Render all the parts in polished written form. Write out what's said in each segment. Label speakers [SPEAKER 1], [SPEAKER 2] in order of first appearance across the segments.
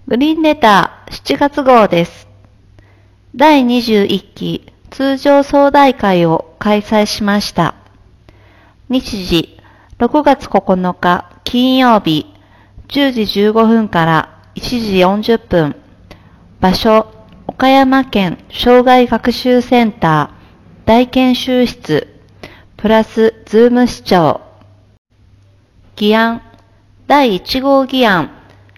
[SPEAKER 1] グリーンレター7月号です。第21期通常総代会を開催しました。日時6月9日金曜日10時15分から1時40分。場所岡山県障害学習センター大研修室プラスズーム視聴。議案第1号議案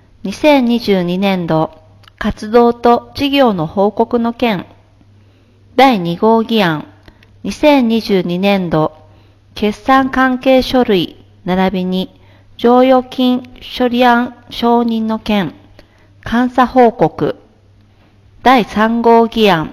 [SPEAKER 1] 2022年度活動と事業の報告の件。第2号議案2022年度決算関係書類並びに剰余金処理案承認の件監査報告。第3号議案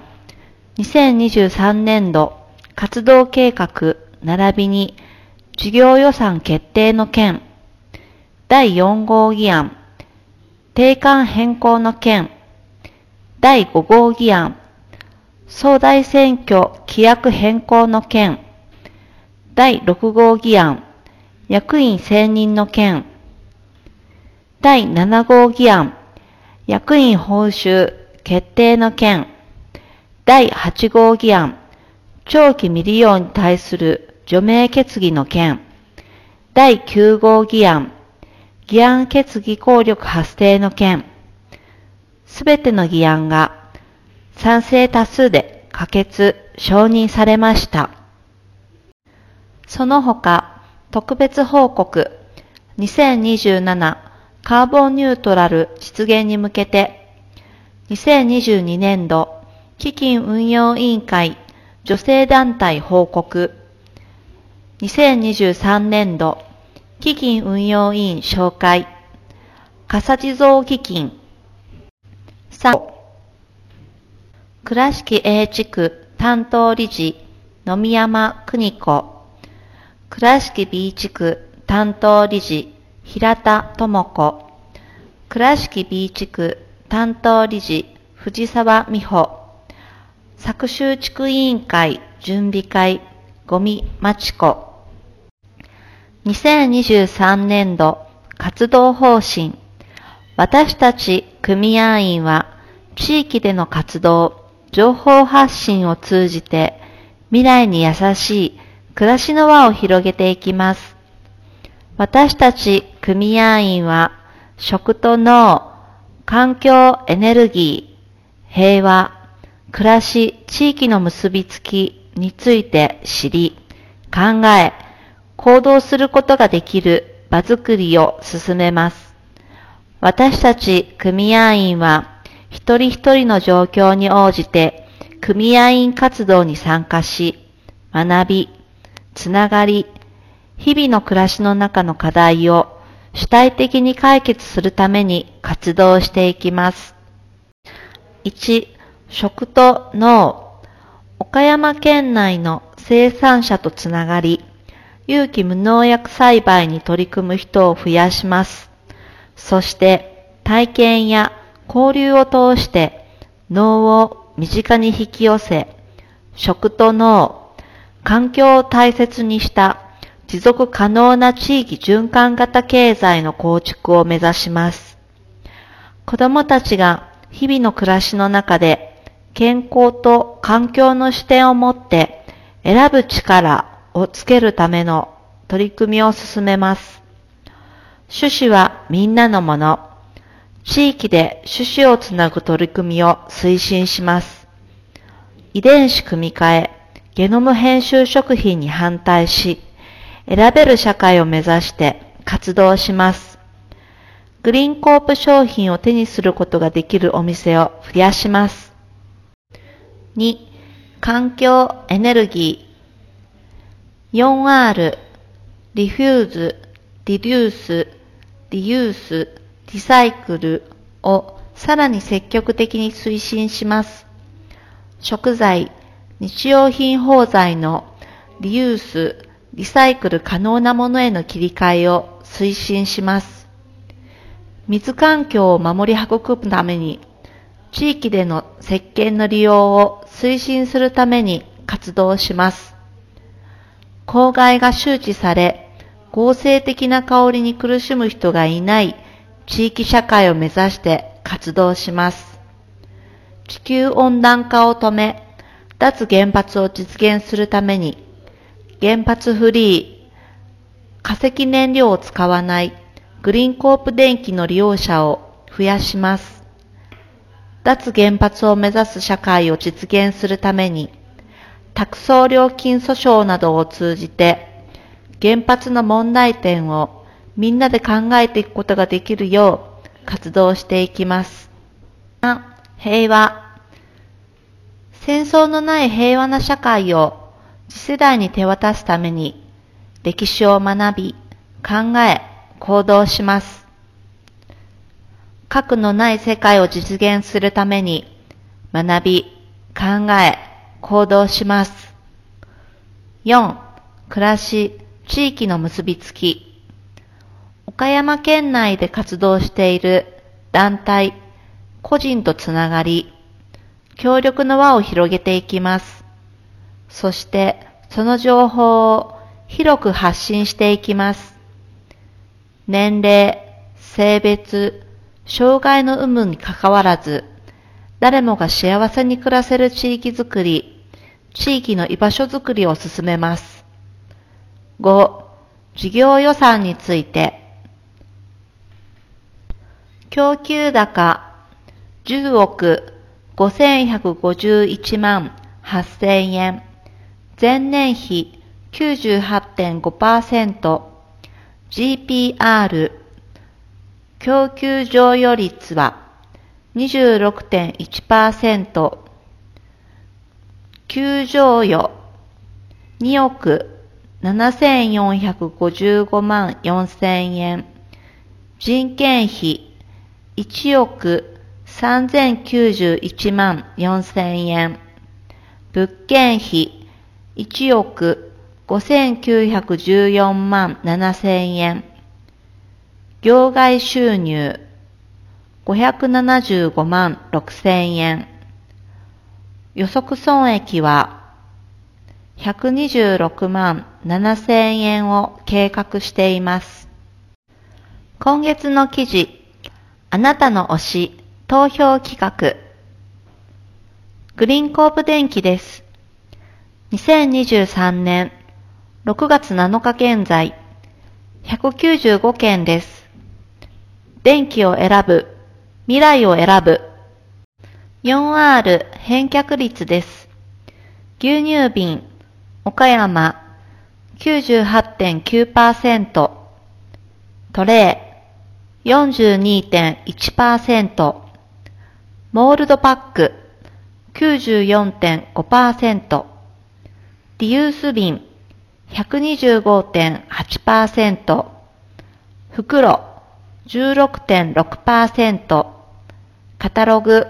[SPEAKER 1] 2023年度活動計画並びに事業予算決定の件。第4号議案定款変更の件。第5号議案総代選挙規約変更の件。第6号議案役員選任の件。第7号議案役員報酬決定の件。第8号議案長期未利用に対する除名決議の件。第9号議案議案決議効力発生の件。すべての議案が賛成多数で可決・承認されました。その他、特別報告2027カーボンニュートラル実現に向けて、2022年度基金運用委員会女性団体報告、2023年度基金運用委員紹介、笠地蔵基金。3、倉敷 A 地区担当理事、野見山邦子。倉敷 B 地区担当理事、平田智子。倉敷 B 地区担当理事、藤沢美穂。作集地区委員会準備会、五味真知子。2023年度活動方針。私たち組合員は地域での活動、情報発信を通じて未来に優しい暮らしの輪を広げていきます。私たち組合員は食と農、環境エネルギー、平和、暮らし、地域の結びつきについて知り、考え、行動することができる場づくりを進めます。私たち組合員は一人一人の状況に応じて組合員活動に参加し、学び、つながり、日々の暮らしの中の課題を主体的に解決するために活動していきます。1、食と農。岡山県内の生産者とつながり、有機無農薬栽培に取り組む人を増やします。そして体験や交流を通して農を身近に引き寄せ、食と農、環境を大切にした持続可能な地域循環型経済の構築を目指します。子どもたちが日々の暮らしの中で健康と環境の視点を持って選ぶ力をつけるための取り組みを進めます。種子はみんなのもの。地域で種子をつなぐ取り組みを推進します。遺伝子組み換え、ゲノム編集食品に反対し、選べる社会を目指して活動します。グリーンコープ商品を手にすることができるお店を増やします。2、環境エネルギー。4R、リフューズ、リデュース、リユース、リサイクルをさらに積極的に推進します。食材、日用品包材のリユース、リサイクル可能なものへの切り替えを推進します。水環境を守り育むために、地域での石鹸の利用を推進するために活動します。公害が周知され、合成的な香りに苦しむ人がいない地域社会を目指して活動します。地球温暖化を止め、脱原発を実現するために、原発フリー、化石燃料を使わないグリーンコープ電気の利用者を増やします。脱原発を目指す社会を実現するために、託送料金訴訟などを通じて、原発の問題点をみんなで考えていくことができるよう活動していきます。平和。戦争のない平和な社会を次世代に手渡すために、歴史を学び、考え、行動します。核のない世界を実現するために、学び、考え、行動します。4. 暮らし、地域の結びつき。岡山県内で活動している団体、個人とつながり、協力の輪を広げていきます。そして、その情報を広く発信していきます。年齢、性別、障害の有無にかかわらず、誰もが幸せに暮らせる地域づくり、地域の居場所づくりを進めます。5. 事業予算について。供給高10億5151万8000円。前年比 98.5%。GPR 供給剰余率は 26.1%。給剰余2億7455万4000円。人件費1億3091万4000円。物件費1億5914万7000円。業外収入575万6000円。予測損益は126万7000円を計画しています。今月の記事、あなたの推し投票企画。グリーンコープ電気です。2023年6月7日現在、195件です。電気を選ぶ、未来を選ぶ。4R 返却率です。牛乳瓶、岡山 98.9%、トレー 42.1%、モールドパック 94.5%、リユース瓶 125.8%、袋 16.6%、カタログ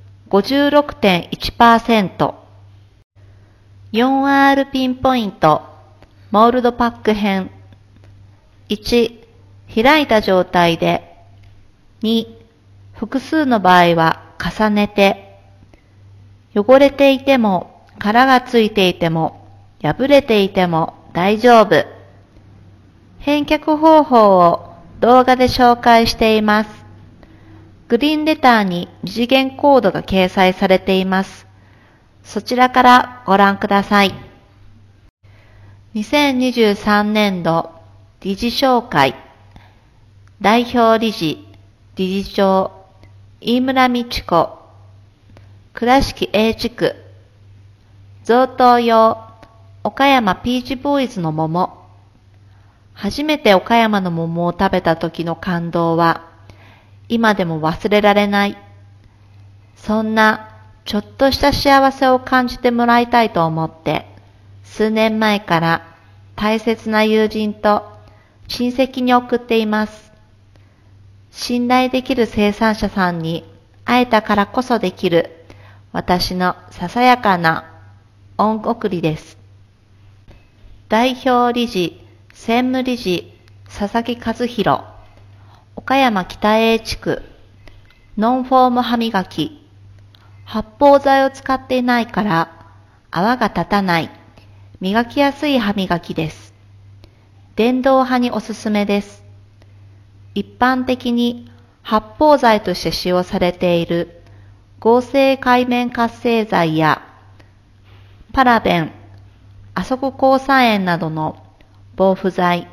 [SPEAKER 1] 56.1%。4R ピンポイント、モールドパック編。1、開いた状態で。2、複数の場合は重ねて。汚れていても、殻がついていても、破れていても大丈夫。返却方法を動画で紹介しています。グリーンレターに二次元コードが掲載されています。そちらからご覧ください。2023年度理事紹介。代表理事、理事長、飯村美智子。倉敷 A 地区。贈答用、岡山ピーチボーイズの桃。初めて岡山の桃を食べた時の感動は、今でも忘れられない。そんなちょっとした幸せを感じてもらいたいと思って、数年前から大切な友人と親戚に送っています。信頼できる生産者さんに会えたからこそできる私のささやかな恩送りです。代表理事、専務理事、佐々木和弘。岡山北 A 地区。ノンフォーム歯磨き。発泡剤を使っていないから泡が立たない。磨きやすい歯磨きです。電動派におすすめです。一般的に発泡剤として使用されている合成界面活性剤やパラベン、アソコ抗酸塩などの防腐剤、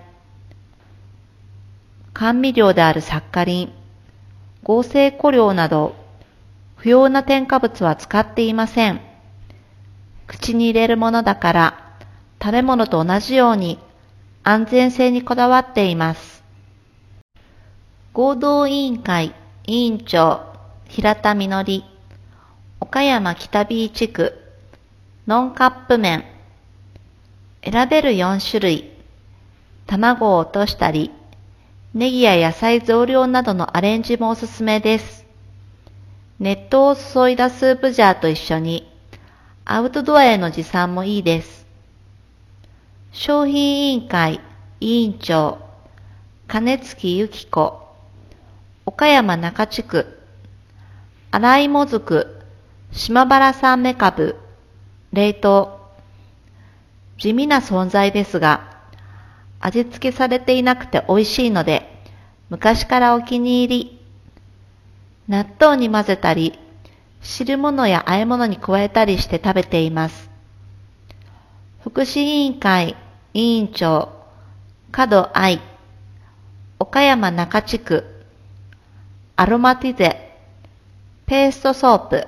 [SPEAKER 1] 甘味料であるサッカリン、合成香料など不要な添加物は使っていません。口に入れるものだから食べ物と同じように安全性にこだわっています。合同委員会委員長平田実、岡山北 B 地区ノンカップ麺。選べる4種類。卵を落としたり、ネギや野菜増量などのアレンジもおすすめです。熱湯を注いだスープジャーと一緒に、アウトドアへの持参もいいです。商品委員会委員長金月由紀子、岡山中地区洗いもずく島原産めかぶ冷凍。地味な存在ですが、味付けされていなくて美味しいので、昔からお気に入り。納豆に混ぜたり、汁物や和え物に加えたりして食べています。福祉委員会委員長門愛、岡山中地区アロマティゼペーストソープ。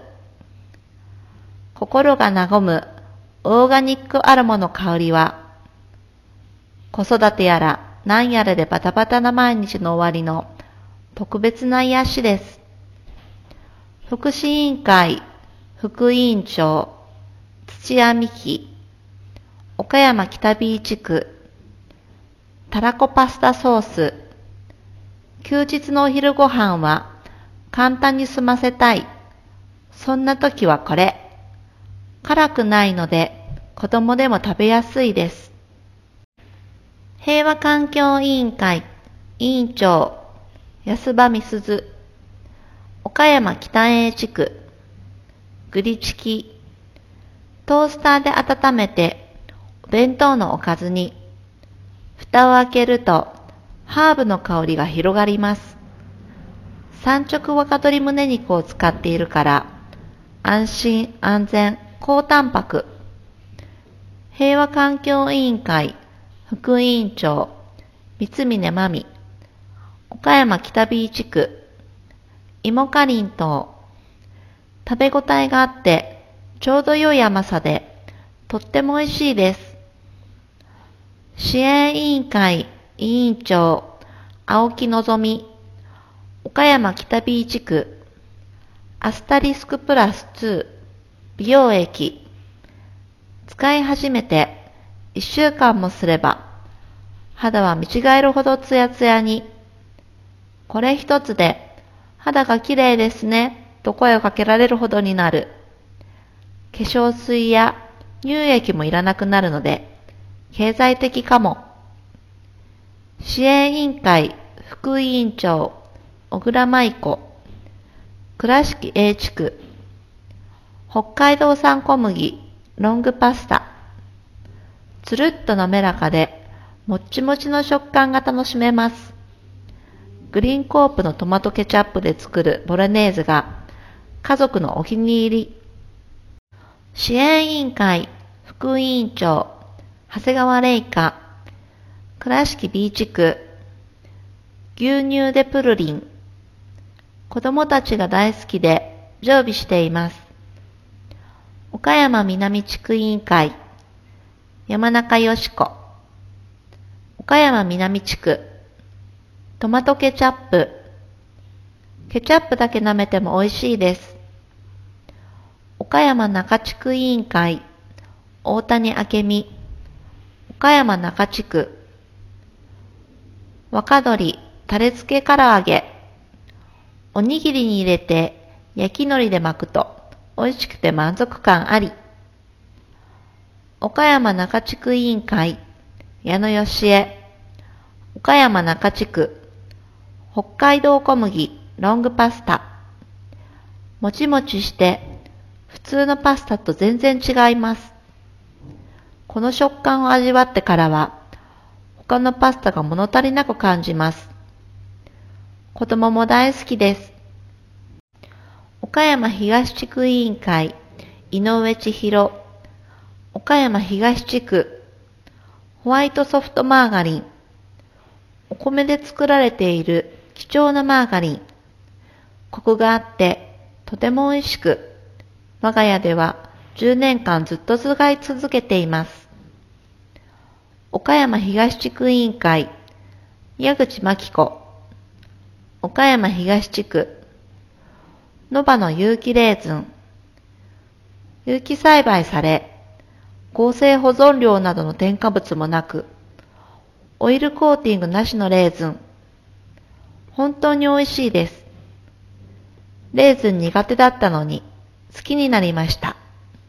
[SPEAKER 1] 心が和むオーガニックアロマの香りは、子育てやら何やらでバタバタな毎日の終わりの特別な癒しです。福祉委員会副委員長土屋美希、岡山北 B 地区たらこパスタソース。休日のお昼ご飯は簡単に済ませたい。そんな時はこれ。辛くないので子供でも食べやすいです。平和環境委員会委員長安場美鈴、岡山北栄地区グリチキ。トースターで温めてお弁当のおかずに。蓋を開けるとハーブの香りが広がります。産直若鶏胸肉を使っているから安心安全高タンパク。平和環境委員会副委員長三峰真美、岡山北 B 地区芋かりんとう。食べ応えがあってちょうど良い甘さでとっても美味しいです。支援委員会委員長青木のぞみ、岡山北 B 地区アスタリスクプラス2美容液。使い始めて1週間もすれば肌は見違えるほどツヤツヤに。これ一つで肌が綺麗ですねと声をかけられるほどになる。化粧水や乳液もいらなくなるので経済的かも。支援委員会副委員長小倉舞子、倉敷 A 地区北海道産小麦ロングパスタ。つるっと滑らかでもっちもちの食感が楽しめます。グリーンコープのトマトケチャップで作るボロネーズが家族のお気に入り。支援委員会副委員長長谷川玲香、倉敷 B 地区牛乳でプルリン。子供たちが大好きで常備しています。岡山南地区委員会山中よし子、岡山南地区トマトケチャップ。ケチャップだけ舐めても美味しいです。岡山中地区委員会大谷明美、岡山中地区若鶏タレ漬け唐揚げ。おにぎりに入れて焼き海苔で巻くと美味しくて満足感あり。岡山中地区委員会矢野義恵、岡山中地区北海道小麦ロングパスタ。もちもちして普通のパスタと全然違います。この食感を味わってからは他のパスタが物足りなく感じます。 子供も大好きです。岡山東地区委員会井上千尋、岡山東地区ホワイトソフトマーガリン、お米で作られている貴重なマーガリン、コクがあってとても美味しく、我が家では10年間ずっと使い続けています。岡山東地区委員会矢口真紀子、岡山東地区野場の有機レーズン、有機栽培され、合成保存料などの添加物もなく、オイルコーティングなしのレーズン、本当に美味しいです。レーズン苦手だったのに好きになりました。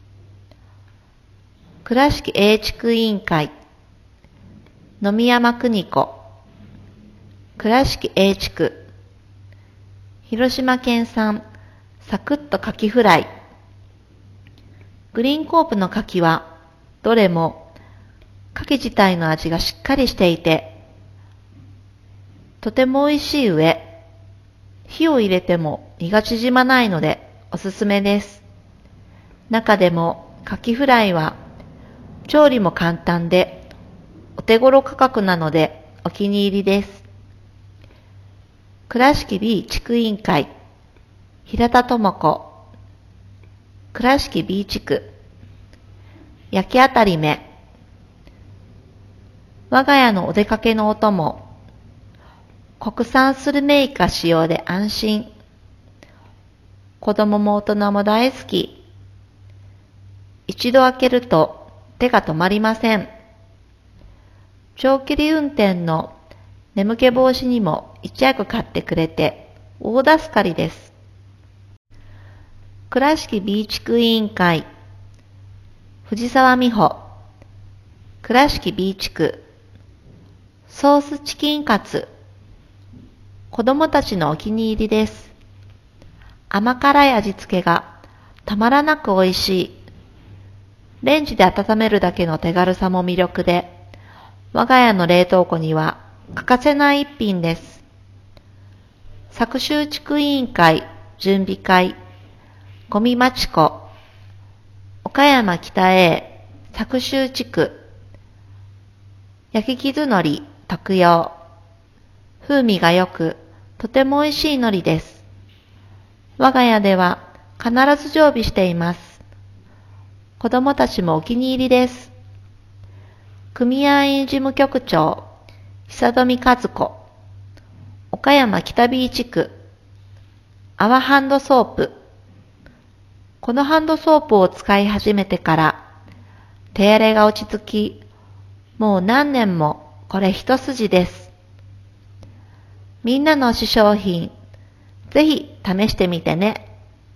[SPEAKER 1] 倉敷英地区委員会野見山邦子、倉敷英地区広島県産サクッとカキフライ。グリーンコープのカキはどれもカキ自体の味がしっかりしていてとても美味しい上、火を入れても身が縮まないのでおすすめです。中でもカキフライは調理も簡単でお手頃価格なのでお気に入りです。倉敷 B 地区委員会平田智子、倉敷 B 地区焼き当たり目、我が家のお出かけのお供、国産スルメイカ使用で安心。子供も大人も大好き。一度開けると手が止まりません。長距離運転の眠気防止にも一役買ってくれて大助かりです。倉敷 B 地区委員会藤沢美穂、倉敷 B 地区ソースチキンカツ、子供たちのお気に入りです。甘辛い味付けがたまらなく美味しい。レンジで温めるだけの手軽さも魅力で、我が家の冷凍庫には欠かせない一品です。佐久州地区委員会準備会五味町子、岡山北営佐久州地区焼き傷海苔特用、風味が良くとても美味しい海苔です。我が家では必ず常備しています。子供たちもお気に入りです。組合員事務局長久富和子、岡山北 B 地区泡ハンドソープ。このハンドソープを使い始めてから手荒れが落ち着き、もう何年もこれ一筋です。みんなの推し商品、ぜひ試してみてね。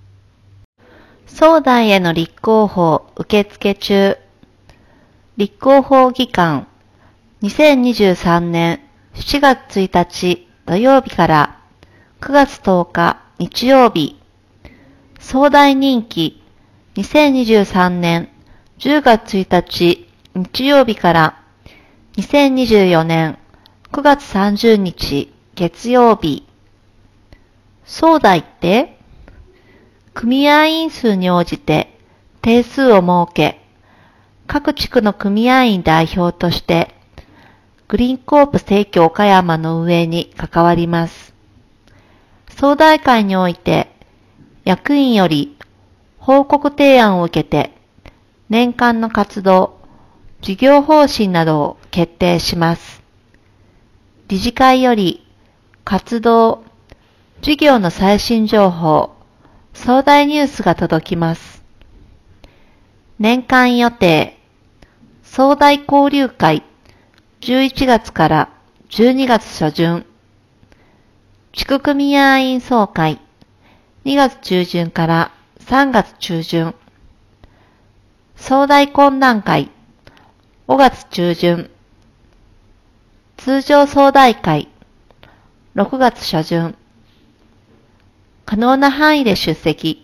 [SPEAKER 1] 総代への立候補受付中。立候補期間、2023年7月1日土曜日から9月10日日曜日。総代任期、2023年10月1日日曜日から2024年9月30日月曜日。総代って組合員数に応じて定数を設け、各地区の組合員代表としてグリーンコープ生協岡山の運営に関わります。総代会において役員より報告提案を受けて年間の活動、事業方針などを決定します。理事会より活動、事業の最新情報、総代ニュースが届きます。年間予定、総代交流会11月から12月初旬、地区組合員総会2月中旬から3月中旬、総代懇談会5月中旬、通常総代会6月初旬、可能な範囲で出席。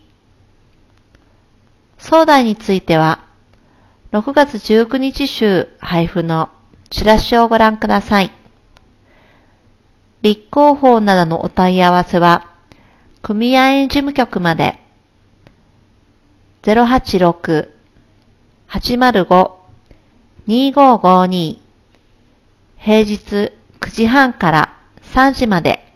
[SPEAKER 1] 総代については6月19日週配布のチラシをご覧ください。 立候補などのお問い合わせは、組合員事務局まで。086-805-2552平日9時半から3時まで。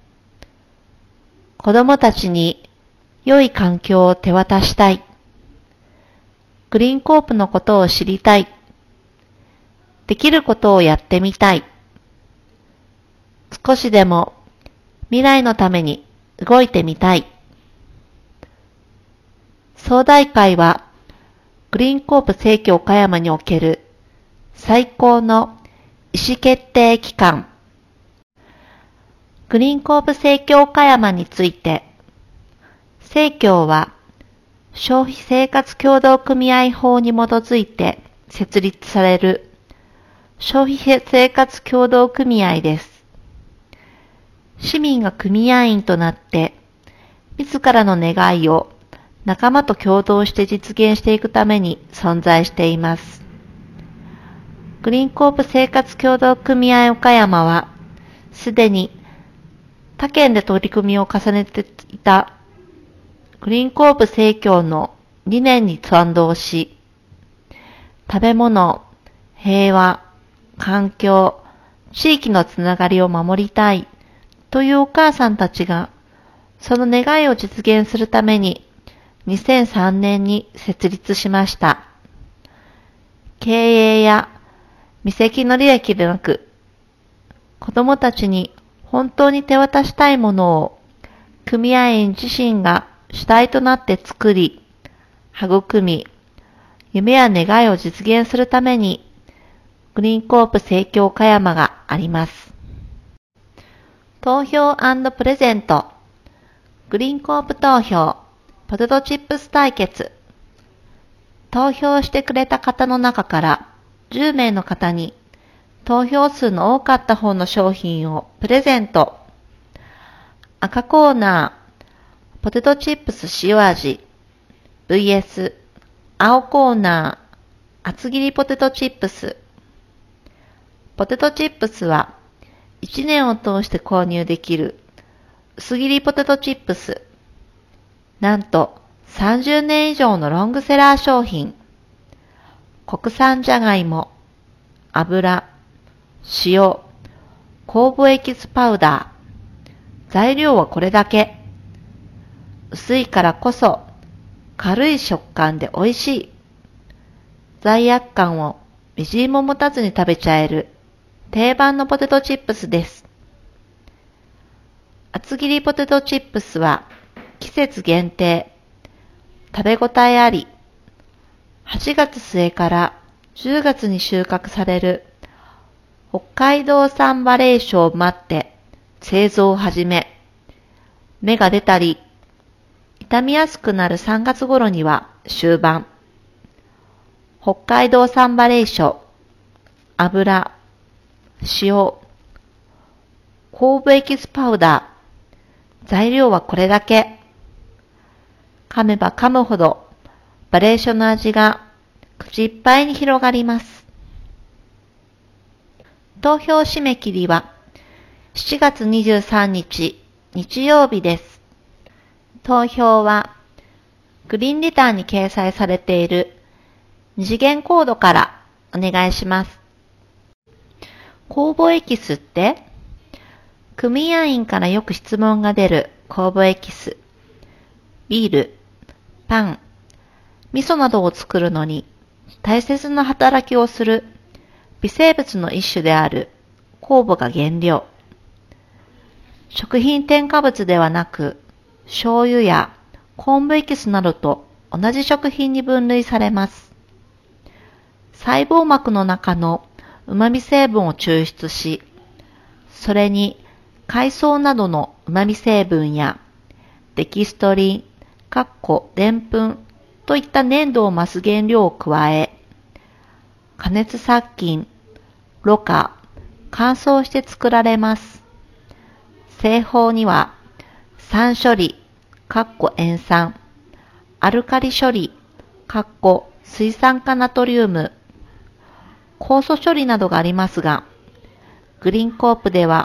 [SPEAKER 1] 子供たちに良い環境を手渡したい。グリーンコープのことを知りたい。できることをやってみたい。少しでも未来のために動いてみたい。総代会はグリーンコープ生協岡山における最高の意思決定機関。グリーンコープ生協岡山について、生協は消費生活協同組合法に基づいて設立される消費生活協同組合です。市民が組合員となって自らの願いを仲間と共同して実現していくために存在しています。グリーンコープ生活協同組合岡山はすでに他県で取り組みを重ねていたグリーンコープ生協の理念に賛同し、食べ物、平和、環境、地域のつながりを守りたいというお母さんたちがその願いを実現するために2003年に設立しました。経営や見席の利益でなく、子供たちに本当に手渡したいものを組合員自身が主体となって作り、育み、夢や願いを実現するためにグリーンコープ生協岡山があります。投票&プレゼント、グリーンコープ投票、ポテトチップス対決。投票してくれた方の中から10名の方に投票数の多かった方の商品をプレゼント。赤コーナー、ポテトチップス塩味 vs 青コーナー、厚切りポテトチップス。ポテトチップスは1年を通して購入できる薄切りポテトチップス。なんと30年以上のロングセラー商品。国産じゃがいも、油、塩、酵母エキスパウダー。材料はこれだけ。薄いからこそ軽い食感で美味しい。罪悪感をみじんも持たずに食べちゃえる定番のポテトチップスです。厚切りポテトチップスは季節限定、食べ応えあり、8月末から10月に収穫される北海道産バレー種を待って製造を始め、芽が出たり、傷みやすくなる3月頃には終盤。北海道産バレー種、油、塩、酵母エキスパウダー。材料はこれだけ。噛めば噛むほどバレー種の味が口いっぱいに広がります。投票締め切りは7月23日日曜日です。投票はグリーンレターに掲載されている二次元コードからお願いします。酵母エキスって組合員からよく質問が出る酵母エキス。ビール、パン、味噌などを作るのに大切な働きをする微生物の一種である酵母が原料。食品添加物ではなく、醤油や昆布エキスなどと同じ食品に分類されます。細胞膜の中の旨味成分を抽出し、それに海藻などの旨味成分やデキストリン、でんぷんといった粘度を増す原料を加え、加熱殺菌、ろ過、乾燥して作られます。製法には酸処理、塩酸、アルカリ処理、水酸化ナトリウム、酵素処理などがありますが、グリーンコープでは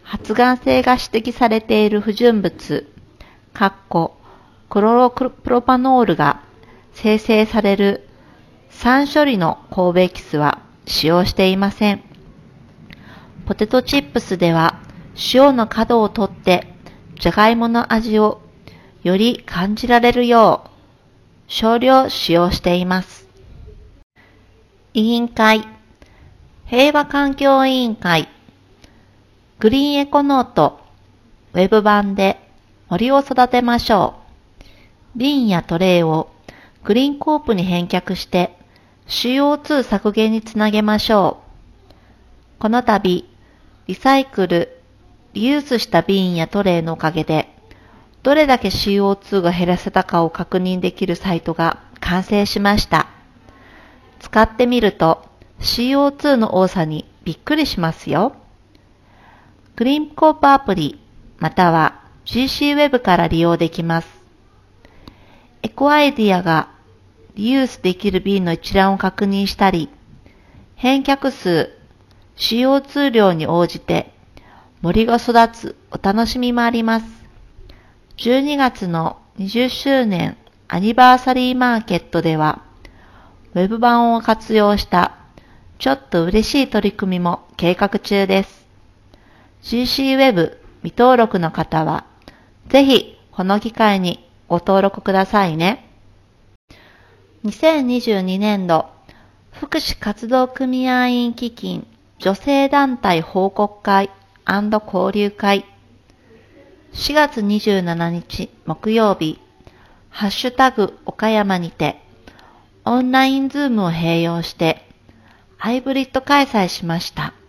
[SPEAKER 1] 発がん性が指摘されている不純物、クロロプロパノールが生成される3処理の神戸エキスは使用していません。ポテトチップスでは塩の角を取ってじゃがいもの味をより感じられるよう少量使用しています。委員会、平和環境委員会、グリーンエコノート、ウェブ版で森を育てましょう。瓶やトレイをグリーンコープに返却して CO2 削減につなげましょう。この度、リサイクル、リユースした瓶やトレイのおかげで、どれだけ CO2 が減らせたかを確認できるサイトが完成しました。使ってみると CO2 の多さにびっくりしますよ。グリーンコープアプリまたは GC ウェブから利用できます。エコアイディアがリユースできる瓶の一覧を確認したり、返却数、CO2 量に応じて森が育つお楽しみもあります。12月の20周年アニバーサリーマーケットでは、ウェブ版を活用したちょっと嬉しい取り組みも計画中です。GC ウェブ未登録の方は、ぜひこの機会にご登録くださいね。2022年度福祉活動組合員基金女性団体報告会&交流会4月27日木曜日ハッシュタグ岡山にてオンラインズームを併用してハイブリッド開催しました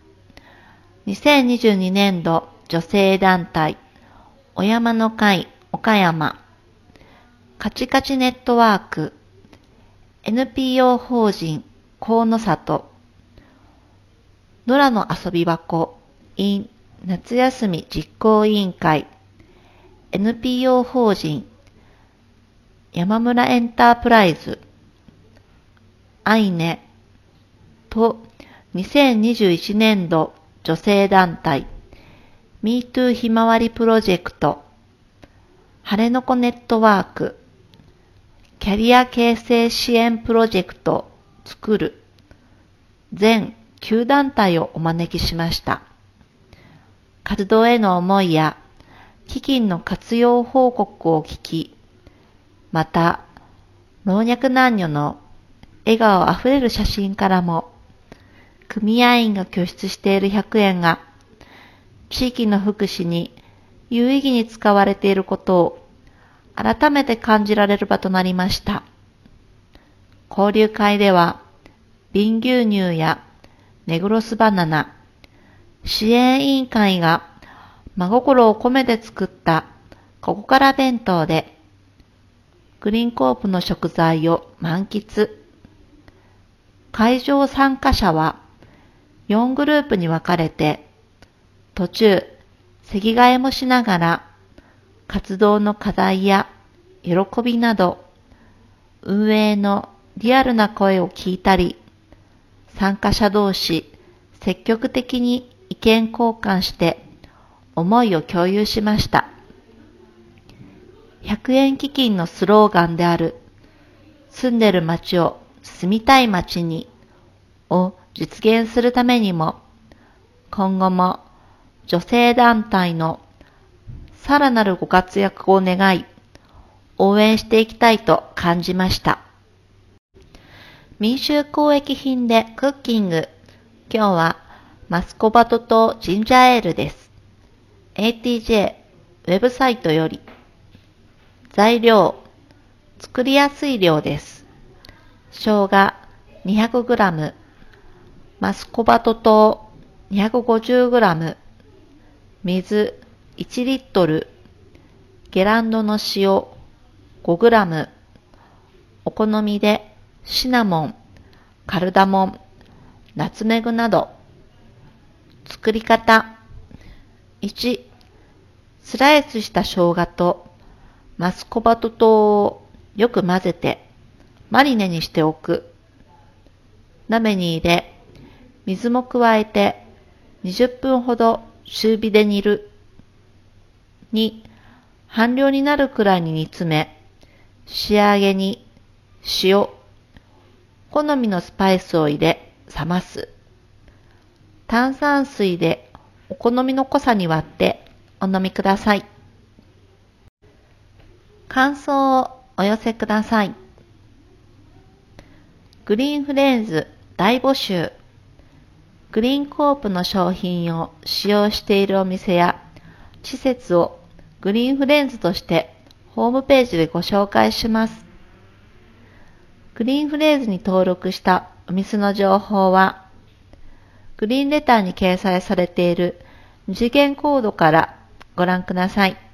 [SPEAKER 1] 。2022年度女性団体お山の会岡山カチカチネットワーク NPO 法人河野里野良の遊び箱 in 夏休み実行委員会 NPO 法人山村エンタープライズアイネと2021年度女性団体 MeToo ひまわりプロジェクト晴れの子ネットワークキャリア形成支援プロジェクト作る全9団体をお招きしました。活動への思いや基金の活用報告を聞き、また老若男女の笑顔あふれる写真からも組合員が拠出している100円が地域の福祉に有意義に使われていることを改めて感じられる場となりました。交流会では瓶牛乳やネグロスバナナ、支援委員会が真心を込めて作ったここから弁当でグリーンコープの食材を満喫。会場参加者は4グループに分かれて途中席替えもしながら活動の課題や喜びなど運営のリアルな声を聞いたり参加者同士積極的に意見交換して思いを共有しました。100円基金のスローガンである住んでる街を住みたい街にを実現するためにも今後も女性団体のさらなるご活躍を願い応援していきたいと感じました。民衆交易品でクッキング。今日はマスコバトとジンジャーエールです。ATJ ウェブサイトより。材料。作りやすい量です。生姜 200g、マスコバト糖 250g、水1リットル、ゲランドの塩 5g、お好みでシナモン、カルダモン、ナツメグなど。作り方。1、スライスした生姜とマスコバト糖をよく混ぜてマリネにしておく。鍋に入れ、水も加えて20分ほど中火で煮る。2、半量になるくらいに煮詰め、仕上げに塩、好みのスパイスを入れ冷ます。炭酸水でお好みの濃さに割ってお飲みください。感想をお寄せください。グリーンフレンズ大募集。グリーンコープの商品を使用しているお店や施設をグリーンフレンズとしてホームページでご紹介します。グリーンフレンズに登録したお店の情報は、グリーンレターに掲載されている二次元コードからご覧ください。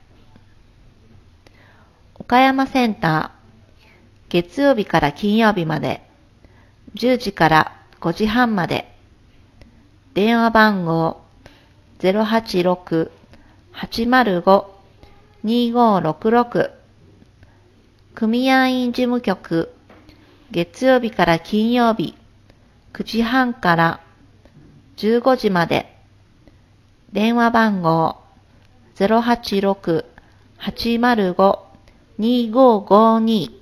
[SPEAKER 1] 岡山センター、月曜日から金曜日まで、10時から5時半まで、電話番号 086-805-2566 組合員事務局月曜日から金曜日9時半から15時まで電話番号 086-805-2552